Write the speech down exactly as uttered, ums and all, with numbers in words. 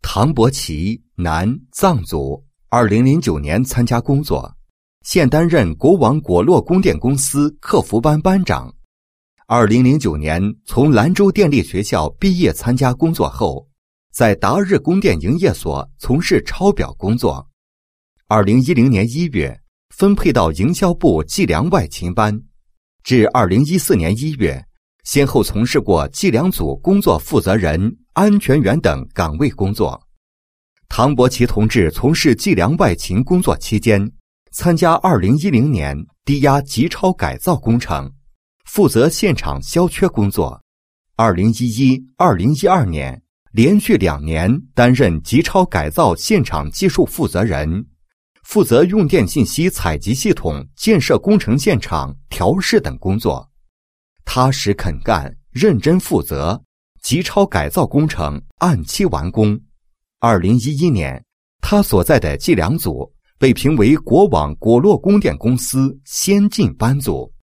唐伯奇，男，藏族，二零零九年参加工作，现担任国网果洛供电公司客服班班长。二零零九年从兰州电力学校毕业参加工作后，在达日供电营业所从事抄表工作。二零一零年一月分配到营销部计量外勤班，至二零一四年一月，先后从事过计量组工作负责人、安全员等岗位工作。唐伯奇同志从事计量外勤工作期间，参加二零一零年低压极超改造工程，负责现场消缺工作。二零一一、二零一二年连续两年担任极超改造现场技术负责人，负责用电信息采集系统建设工程现场调试等工作。踏实肯干，认真负责，极超改造工程按期完工。二零一一年，他所在的计量组被评为国网果洛供电公司先进班组。